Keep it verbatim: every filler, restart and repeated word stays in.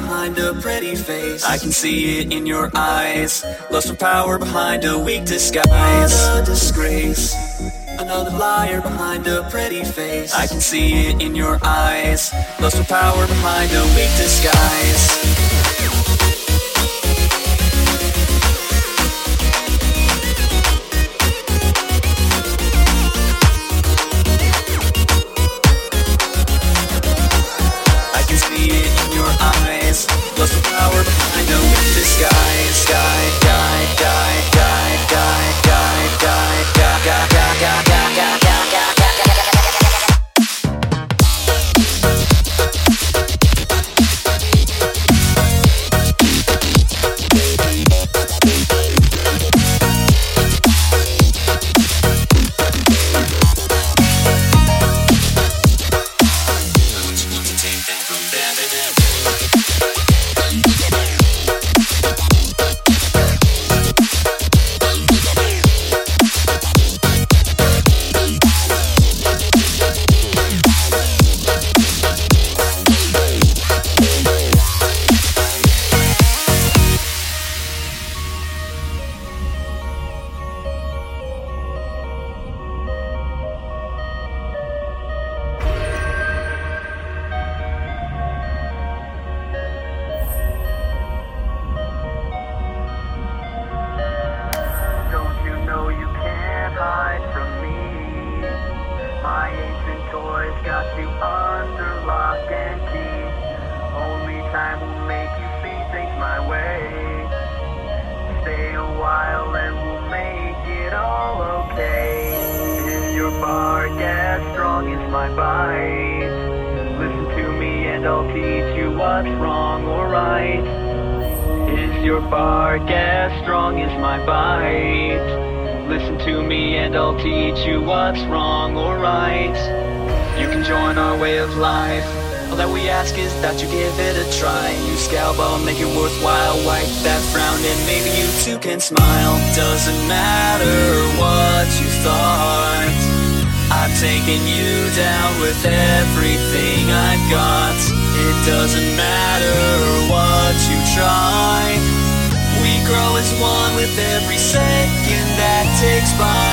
behind a pretty face. I can see it in your eyes. Lust for power behind a weak disguise. What a disgrace. Another liar behind a pretty face. I can see it in your eyes. Lust for power behind a weak disguise. Lust for power behind a weak disguise. Guy, guy, guy, guy, guy, guy, guy, guy, guy, guy, guy, guy, guy, guy. Smile, doesn't matter what you thought. I've taken you down with everything I've got. It doesn't matter what you try. We grow as one with every second that ticks by.